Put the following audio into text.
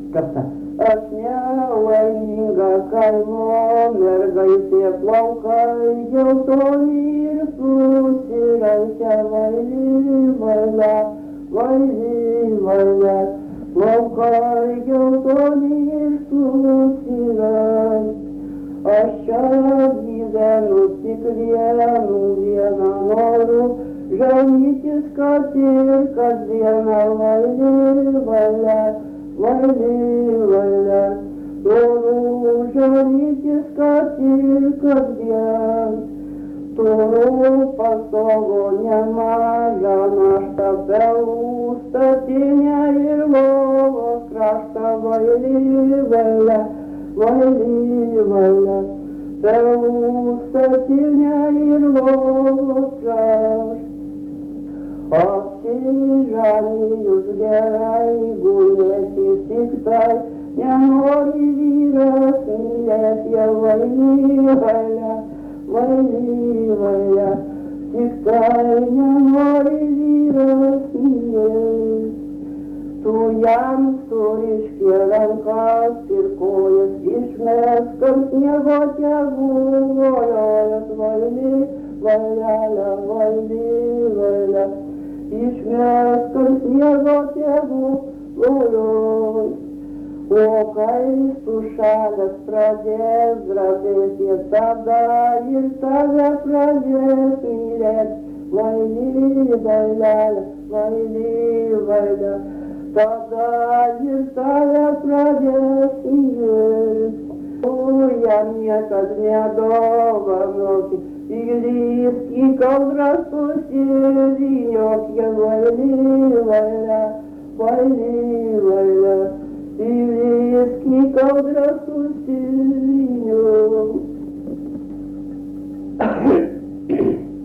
Kas ta? Aš nelaiminga kaimo mergaitė plaukai geltoni ir susiraikę vaili valia, plaukai geltoni ir susiraikę. Aš čia gyvenu tik vieną noriu, žanytis kad ir kasdieną vaili valia. Noriu žanytis kad ir kasdien, turiu pas savo nemažą naštą, pelų statinę ir lovos kraštą, vaili valia, pelų statinę ir lovos kraštą. Apsižalijus gerai gulėti tik tai, nenori vyras mylėti, vaili valia, tik tai nenori vyras mylėti. Tu jam suriški rankas ir kojas išmesk ant sniego tegul, valia, išmesk ant sniego tegul. O kai sušalęs pradės drebėti, tada ir tave pradės mylėti, vaili valia, tada ir tave pradės mylėti. O jam niekad nedovanoki, įlįsk į kaldrą susivyniok, vaili valia, įlįsk į kaldrą susivyniok.